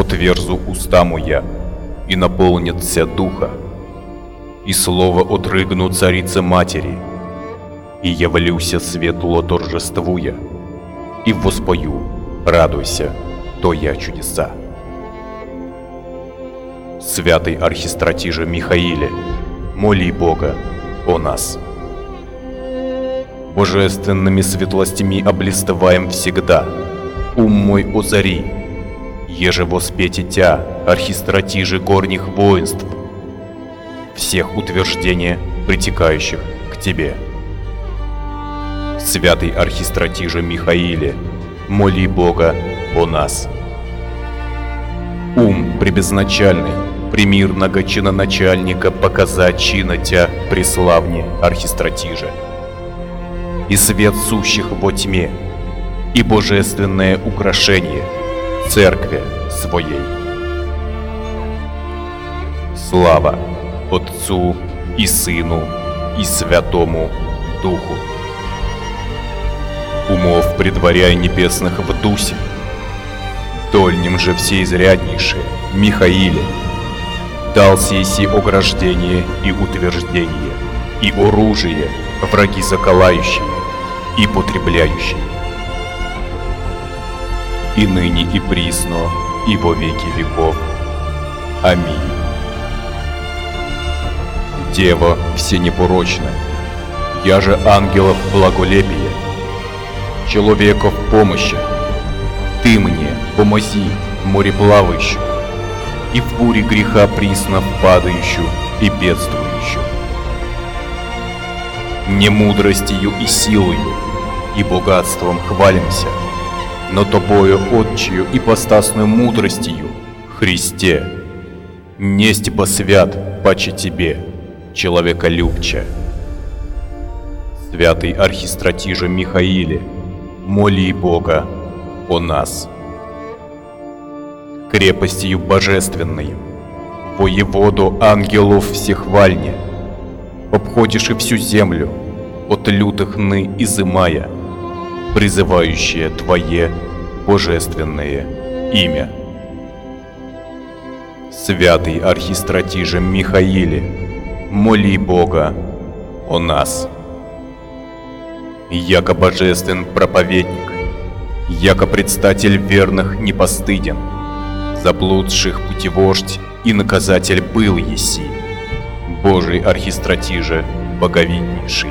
отверзу уста моя, и наполнится духа, и слово отрыгну царице матери, и явлюся светло торжествуя, и воспою, радуйся, то я чудеса. Святый архистратиже Михаиле, моли Бога о нас. Божественными светлостями облистываем всегда, ум мой озари, еже воспети тя, архистратиже горних воинств, всех утверждения, притекающих к тебе. Святый архистратиже Михаиле, моли Бога о нас. Ум пребезначальный, примирного чиноначальника показать чина тя преславне архистратиже, и свет сущих во тьме, и божественное украшение церкви своей. Слава Отцу и Сыну и Святому Духу. Умов предваряй небесных в Дусе, дольним же всеизряднейшее Михаиле, дал сей ограждение и утверждение, и оружие враги заколающие и потребляющие. И ныне и присно, и во веки веков. Аминь. Дева всенепорочная, я же ангелов благолепие, человеков помощи, ты мне помози, мореплавающую, и в буре греха присно падающую и бедствующую. Не мудростью и силою, и богатством хвалимся, но тобою отчию и постасную мудростью, Христе, несть бы свят паче тебе, человеколюбче. Святый архистратиже Михаиле, моли Бога о нас. Крепостью божественной, воеводу ангелов всехвальне, обходишь и всю землю, от лютых ны изымая, призывающее Твое божественное имя. Святый архистратиже Михаиле, моли Бога о нас. Яко божествен проповедник, яко предстатель верных не постыден, заблудших путевождь и наказатель был еси, Божий архистратиже боговиднейший.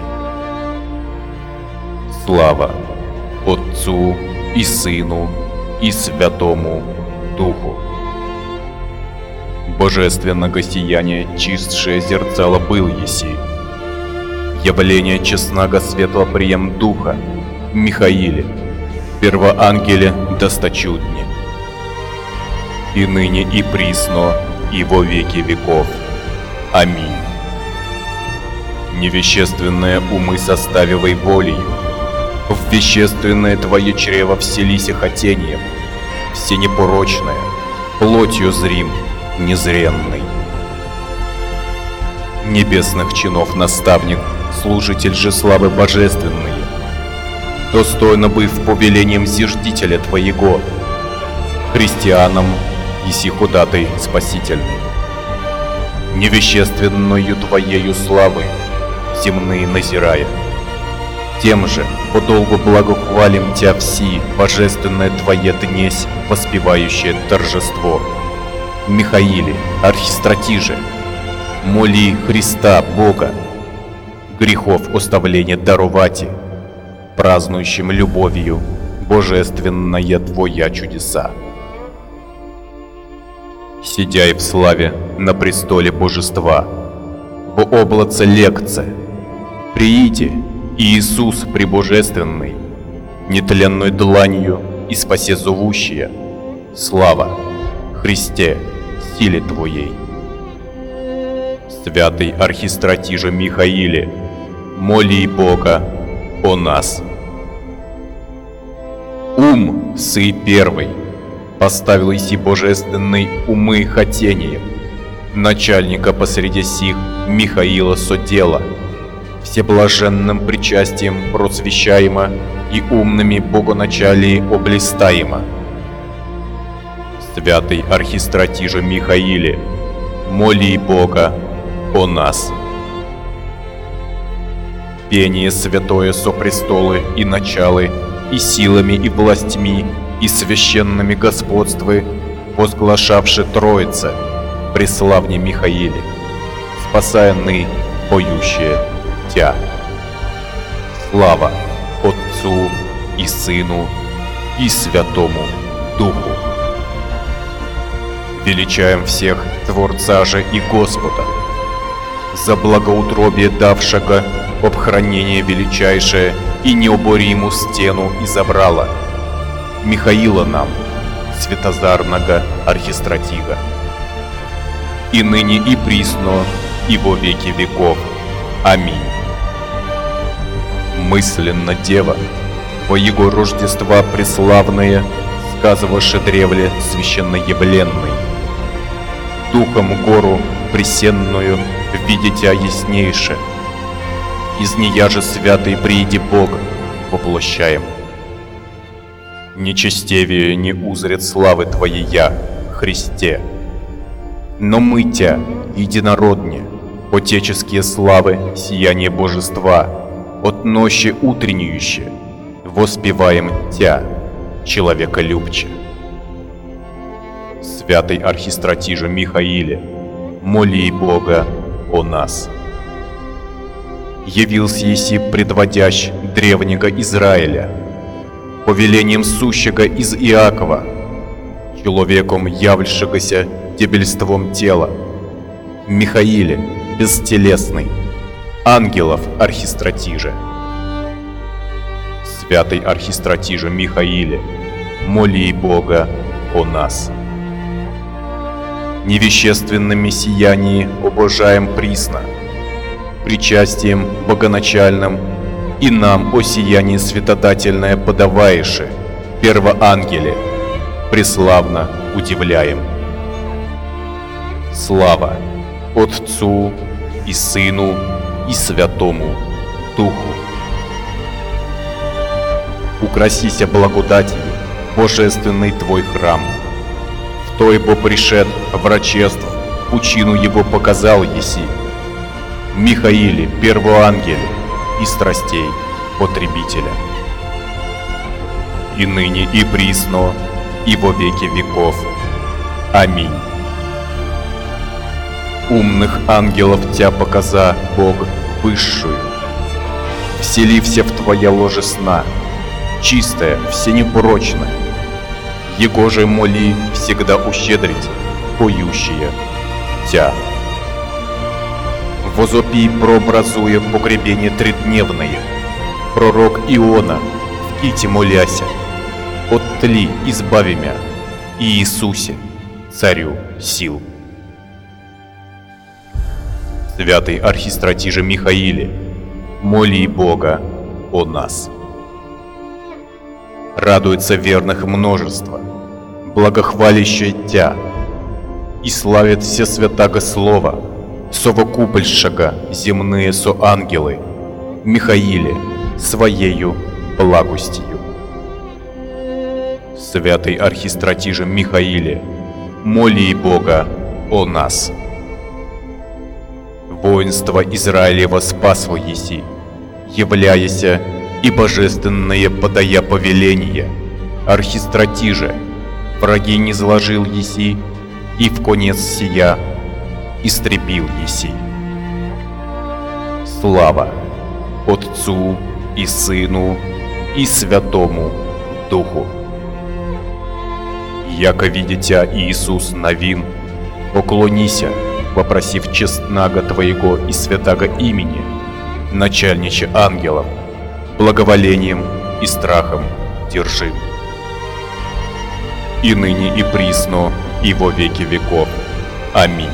Слава Отцу и Сыну и Святому Духу. Божественного сияния чистшее зерцало был еси, явление честного светла прием Духа Михаиле, первоангеле досточудне, и ныне и присно, и во веки веков. Аминь. Невещественное умы составивай волею, в вещественное твое чрево вселися хотением, всенепорочное, плотью зрим, незренный. Небесных чинов наставник, служитель же славы божественной, достойно быв повелением зиждителя твоего, христианам еси ходатай спасительный. Невещественною твоею славой земные назирая, тем же подолгу благохвалим тя все, божественное твое днесь, воспевающее торжество. Михаиле, архистратиже, моли Христа Бога, грехов оставления даровати, празднующим любовью божественная твоя чудеса. Сидяй в славе на престоле божества, в облаце лекция, прииди, Иисус пребожественный, нетленной дланью и спасе зовущая, слава Христе, силе Твоей. Святый архистратиже Михаиле, моли Бога о нас. Ум сый первый поставил иси божественный умы хотением, начальника посреди сих Михаила содела, всеблаженным причастием просвещаемо и умными богоначалии облистаемо. Святый архистратиже Михаиле, моли Бога о нас. Пение святое со престолы и началы, и силами, и властьми, и священными господствы, возглашавши Троица, преславне Михаиле, спасая ны, поющие Тя. Слава Отцу и Сыну и Святому Духу. Величаем всех Творца же и Господа, за благоутробие давшего об хранение величайшее и необориму стену изобрала, Михаила нам, святозарного архистратига, и ныне и присно, и во веки веков. Аминь. Мысленно Дева, во его Рождества преславные, сказывавши древле священноявленный, Духом гору пресенную видитя яснейше, из нея же святый прииди Бога воплощаем. Нечестивее не узрят славы Твоей я, Христе, но мы Тя, единородне, отеческие славы, сияние божества, от нощи утреннююще, воспеваем Тя, человеколюбче. Святый архистратиже Михаиле, моли Бога о нас. Явился еси предводящ древнего Израиля, повелением сущего из Иакова, человеком явльшегося дебельством тела, Михаиле, бестелесный, ангелов архистратиже. Святый архистратиже Михаиле, моли Бога о нас. Невещественными сиянии обожаем присно, причастием богоначальным, и нам о сиянии светодательное подаваеше, первоангеле, преславно удивляем. Слава Отцу и Сыну и Святому Духу. Украсися благодатью, божественный Твой храм. В той бо пришед врачеств, пучину его показал еси. Михаиле, первоангеле и страстей потребителя. И ныне и присно, и во веки веков. Аминь. Умных ангелов Тя показа Бог высшую, вселився в Твоя ложе сна, чистая, всенепорочная. Его же моли всегда ущедрить, поющие Тя. Возопий прообразуя погребение тридневное, пророк Иона в ките моляся, от тли избави мя, и Иисусе, царю сил. Святый архистратиже Михаиле, моли Бога о нас. Радуется верных множество, благохвалящее Тя, и славит все святаго слова, совокупольшага земные соангелы, Михаиле, своею благостью. Святый архистратиже Михаиле, моли Бога о нас. Воинство Израилева спасло еси, являяся и божественное подая повеление, архистратиже, враги не зложил еси, и в конец сия истребил еси. Слава Отцу и Сыну и Святому Духу. Яко видитя Иисус новин, поклонися, попросив честнаго Твоего и святаго имени, начальниче ангелов, благоволением и страхом держим. И ныне и присно, и во веки веков. Аминь.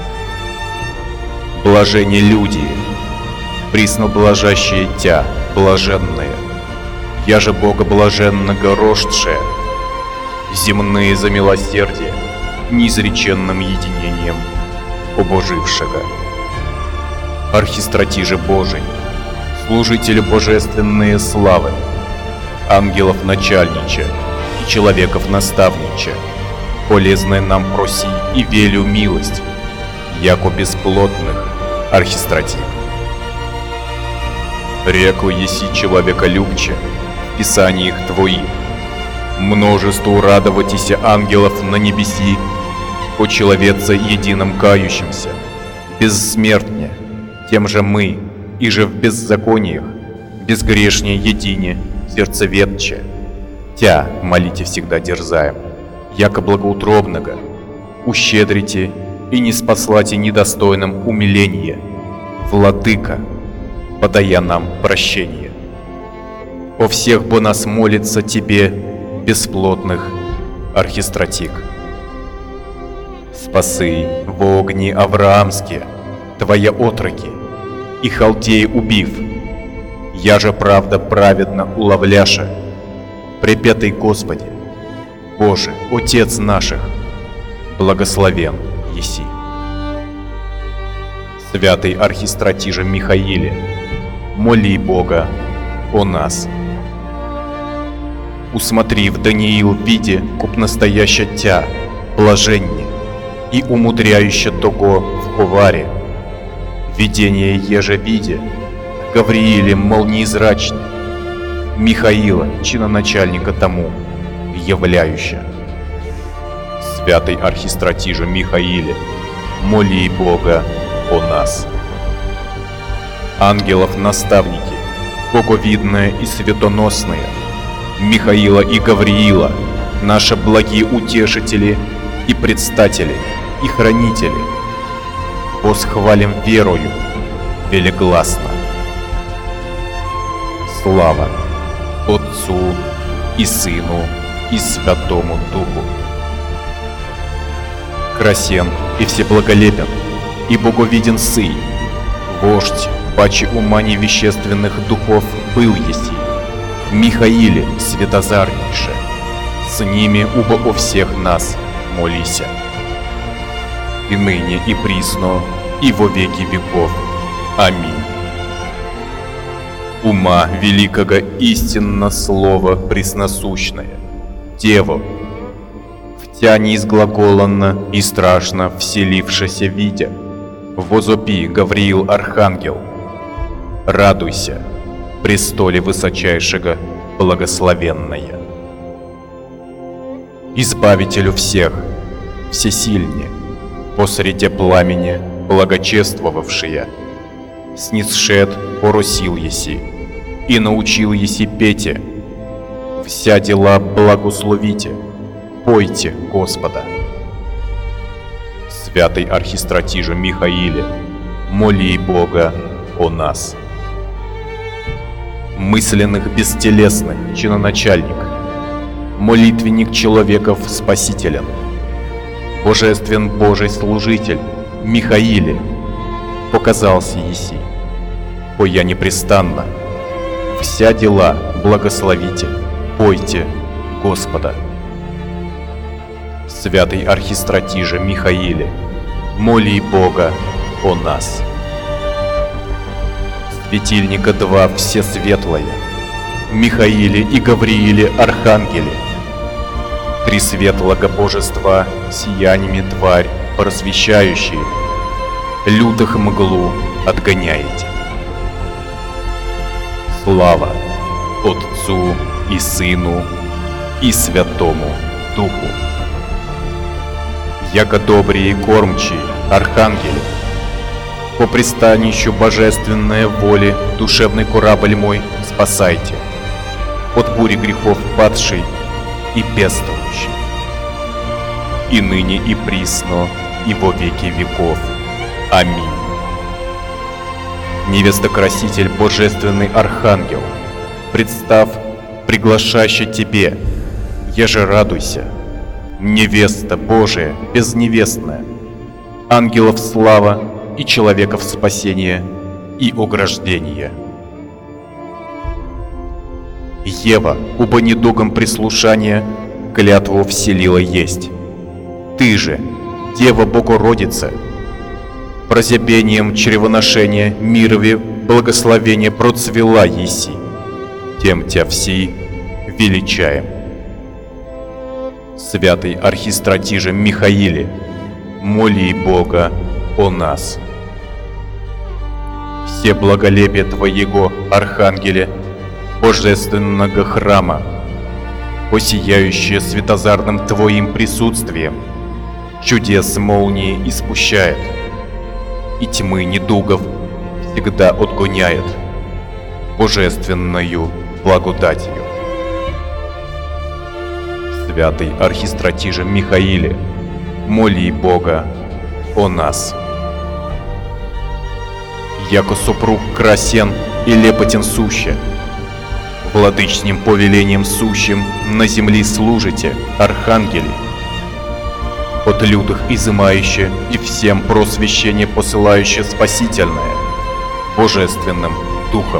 Блажение люди, присно блажащие Тя, блаженные, я же Бога блаженного рождшая, земные за милосердие, неизреченным единением обожившего. Архистратиже Божий, служитель божественные славы, ангелов начальнича и человеков наставнича, полезное нам проси и велю милость, яко бесплотных архистратив. Реку еси человеколюбче в писаниях твоих, множеству радоватися ангелов на небеси, по человеца едином кающимся, бессмертне, тем же мы, и же в беззакониях, безгрешнее едине, сердцеведче, Тя молите всегда дерзаем, яко благоутробного, ущедрите и не спаслате недостойным умиление, Владыка, подая нам прощение. О всех бы нас молится Тебе, бесплотных архистратик. Спасы во огни Авраамские, Твоя отроки, и халдеи убив, я же правда праведно уловляша, препятый Господи, Боже, Отец наших, благословен еси. Святый архистратиже Михаиле, моли Бога о нас. Усмотри в Даниил виде, куп настояща Тя, блаженне, и умудряюще того в коваре, видение еже виде, Гаврииле молниезрачне, Михаила, чиноначальника тому, являюща. Святый архистратиже Михаиле, моли Бога о нас. Ангелов наставники, боговидные и светоносные, Михаила и Гавриила, наши благие утешители и предстатели, и хранители, восхвалим верою велегласно. Слава Отцу и Сыну и Святому Духу. Красен и всеблаголепен, и боговиден Сый, вождь, паче ума невещественных духов был еси, Михаиле светозарнейше, с ними убо о всех нас молися. И ныне, и присно, и во веки веков. Аминь. Ума великого истинно слово пресносущное, Дево, в Тя неизглаголанно и страшно вселившеся видя, возопи, Гавриил Архангел, радуйся, престоле высочайшего благословенная. Избавителю всех, всесильне, посреди пламени благочествовавшие, снисшед поросил еси, и научил еси пете, вся дела благословите, пойте Господа. Святый архистратиже Михаиле, моли Бога о нас. Мысленных бестелесных чиноначальник, молитвенник человеков спасителен, божествен Божий служитель Михаиле, показался еси, по я непрестанно, вся дела благословите, пойте Господа. Святый архистратиже Михаиле, моли Бога о нас. Светильника два всесветлое, Михаиле и Гаврииле Архангеле, три светлого божества сияниями тварь просвещающие, лютых мглу отгоняете. Слава Отцу и Сыну и Святому Духу. Яко добрые кормчие архангели, по пристанищу божественной воли душевный корабль мой спасайте, от бури грехов падший и бедствующий. И ныне и присно, и во веки веков. Аминь. Невестокраситель божественный архангел, представ, приглашаще тебе, еже радуйся, невеста Божия безневестная, ангелов слава и человеков спасение и ограждение. Ева, убо недугом прислушания, клятву вселила есть. Ты же, Дева Богородица, прозябением чревоношения мирове благословение процвела еси, тем тя все величаем. Святый архистратиже Михаиле, моли Бога о нас. Все благолепие Твоего, Архангеле, божественного храма, осияющее светозарным Твоим присутствием, чудес молнии испущает, и тьмы недугов всегда отгоняет божественною благодатью. Святый архистратиже Михаиле, моли Бога о нас. Яко супруг красен и лепотен суще, владычным повелением сущим на земли служите, архангели, от лютых изымающее и всем просвещение посылающее спасительное, божественным духом.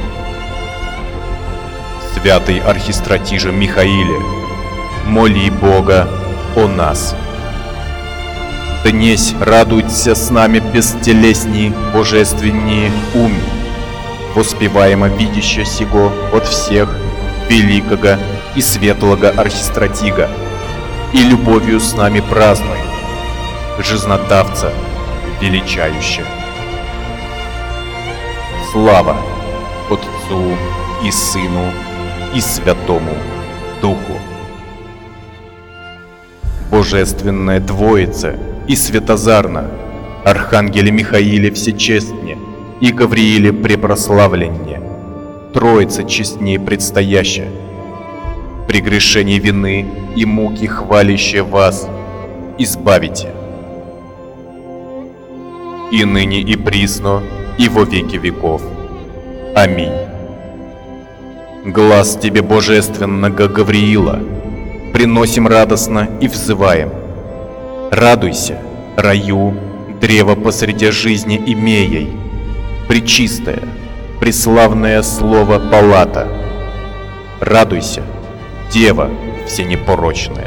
Святый архистратиже Михаиле, моли Бога о нас. Днесь радуйся с нами бестелесней, божественнее уми, воспеваемо видяще сего от всех великого и светлого архистратига, и любовью с нами празднуй, жизнодавца величающе. Слава Отцу и Сыну и Святому Духу. Божественная Двоица и Светозарна, Архангеле Михаиле всечестне и Гаврииле препрославленне, Троица честнее предстоящая, при грешении вины и муки хваляще вас, избавите. И ныне и присно, и во веки веков. Аминь. Глас Тебе божественного Гавриила приносим радостно и взываем. Радуйся, раю, древо посреди жизни имеей, пречистое, преславное слово палата. Радуйся, дева всенепорочная.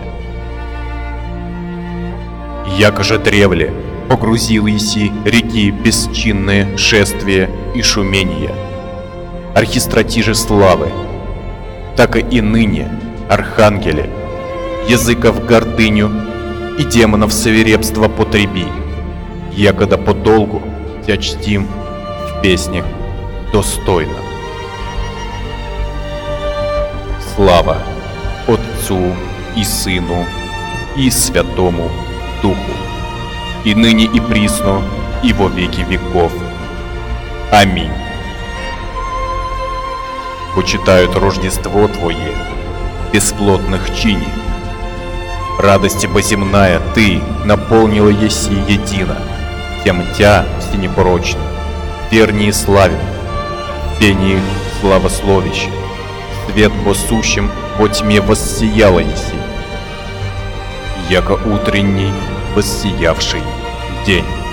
Яко же древле погрузил еси реки бесчинное шествие и шумение, архистратиже славы, так и ныне, архангеле, языков гордыню и демонов свирепство потреби, якода подолгу Тя чтим в песнях достойно. Слава Отцу и Сыну и Святому Духу, и ныне и присно, и во веки веков. Аминь. Почитают Рождество Твое, бесплотных чини. Радость боземная Ты наполнила еси едино, тем Тя всенепорочно, вернее славен, пение славословище, свет босущим во тьме воссияла еси, яко утренний воссиявший день.